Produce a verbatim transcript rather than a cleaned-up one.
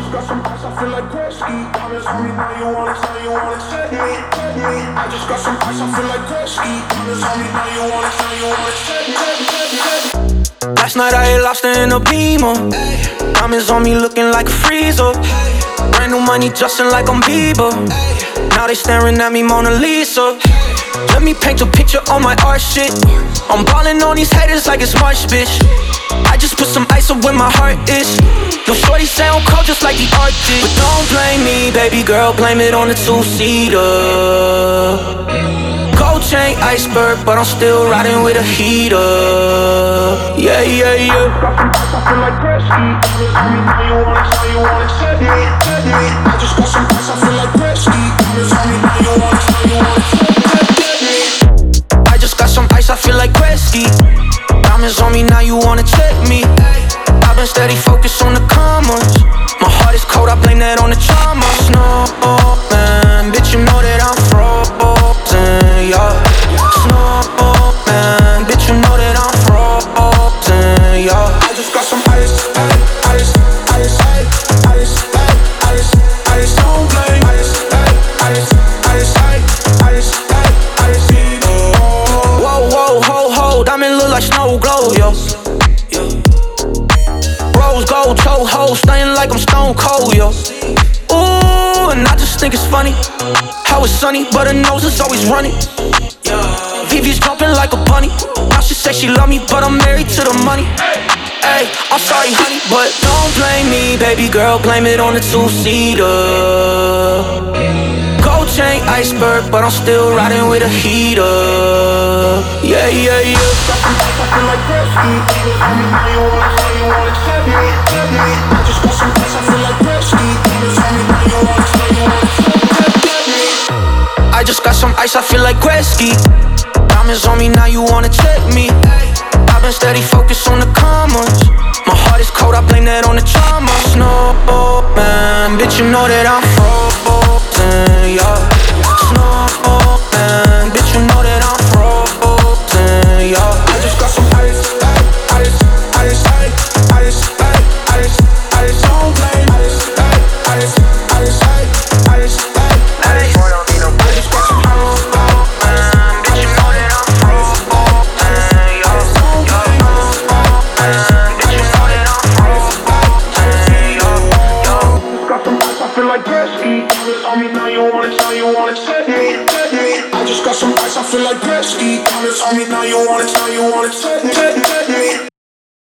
just got some ice, I feel like Gretzky. Diamonds on me, now you wanna, now you wanna check me, check me. I just got some ice, I feel like Gretzky. Diamonds on me, now you wanna, now you wanna check me, check me, check me. Last night I hit lobster in a Beamer. Diamonds on me looking like a freezer. Brand new money Justin like I'm Bieber. Now they staring at me Mona Lisa. Let me paint a picture on my art shit. I'm ballin' on these haters like it's March, bitch. I just put some ice up where my heart is. Yo, shorty say I'm cold just like the Arctic. But don't blame me, baby girl, blame it on the two-seater. Gold chain, iceberg, but I'm still riding with a heater. Yeah, yeah, yeah. I feel like Gretzky. Diamonds on me, now you wanna, now you wanna check me, check me. I just got some ice, I feel like Gretzky. Diamonds on me, now you wanna, now you wanna check me, check me. I just got some ice, I feel like Gretzky. Diamonds on me, now you wanna check me. I've been steady focused on the commas. My heart is cold, I blame that on the trauma. Snow, man, bitch, you know that I'm frozen, yeah. Snow, man, bitch, you know that I'm frozen, yeah. I just got some ice, ice, ice, ice, ice, ice, ice, ice. Don't blame ice, ice, ice, ice, ice, ice, ice. Whoa, whoa, ho, ho, diamond look like snow glow, yo. Rose gold, toe ho, stunning like I'm stone cold, yo. Ooh, and I just think it's funny how it's sunny, but her nose is always running. Vivi's jumping like a bunny. Now she say she love me, but I'm married to the money. Hey, I'm sorry, honey, but don't blame me, baby girl, blame it on the two-seater. Gold chain, iceberg, but I'm still riding with a heater. Yeah, yeah, yeah. I feel like Gretzky. Diamonds on me, now you wanna, now you wanna check me, check me. I just got some ice, I feel like Gretzky. Diamonds on me, now you wanna, now you wanna check me, check me. I just got some ice, I feel like Gretzky. Diamonds on me, now you wanna check me. I've been steady focused on the commas. My heart is cold, I blame that on the trauma. Snow, man, bitch, you know that I'm